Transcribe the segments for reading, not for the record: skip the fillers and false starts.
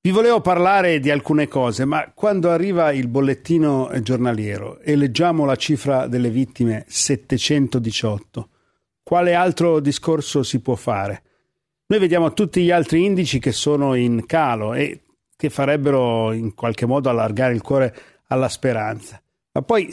Vi volevo parlare di alcune cose, ma quando arriva il bollettino giornaliero e leggiamo la cifra delle vittime 718, quale altro discorso si può fare? Noi vediamo tutti gli altri indici che sono in calo e che farebbero in qualche modo allargare il cuore alla speranza, ma poi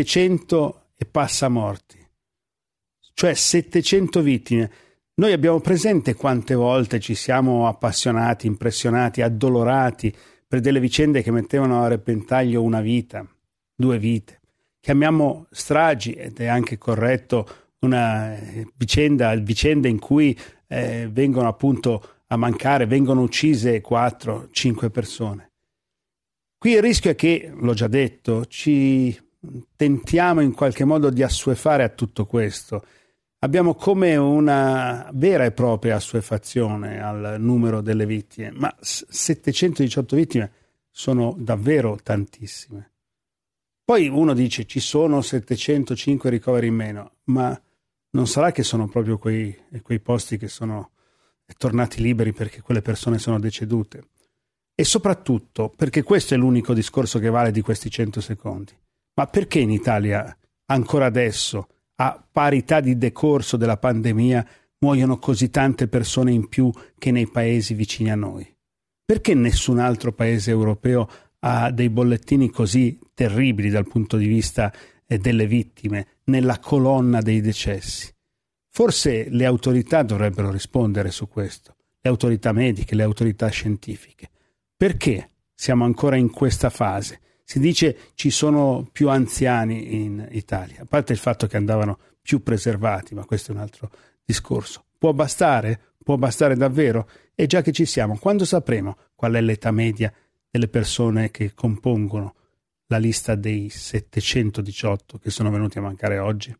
700 e passa morti, cioè 700 vittime. Noi abbiamo presente quante volte ci siamo appassionati, impressionati, addolorati per delle vicende che mettevano a repentaglio una vita, due vite. Chiamiamo stragi, ed è anche corretto, una vicende in cui vengono appunto a mancare, vengono uccise 4-5 persone. Qui il rischio è che, l'ho già detto, ci tentiamo in qualche modo di assuefare a tutto questo. Abbiamo come una vera e propria assuefazione al numero delle vittime, ma 718 vittime sono davvero tantissime. Poi uno dice ci sono 705 ricoveri in meno, ma non sarà che sono proprio quei posti che sono tornati liberi perché quelle persone sono decedute? E soprattutto, perché questo è l'unico discorso che vale di questi 100 secondi, ma perché in Italia ancora adesso, a parità di decorso della pandemia, muoiono così tante persone in più che nei paesi vicini a noi? Perché nessun altro paese europeo ha dei bollettini così terribili dal punto di vista delle vittime nella colonna dei decessi? Forse le autorità dovrebbero rispondere su questo, le autorità mediche, le autorità scientifiche. Perché siamo ancora in questa fase? Si dice ci sono più anziani in Italia, a parte il fatto che andavano più preservati, ma questo è un altro discorso. Può bastare? Può bastare davvero? E già che ci siamo, quando sapremo qual è l'età media delle persone che compongono la lista dei 718 che sono venuti a mancare oggi?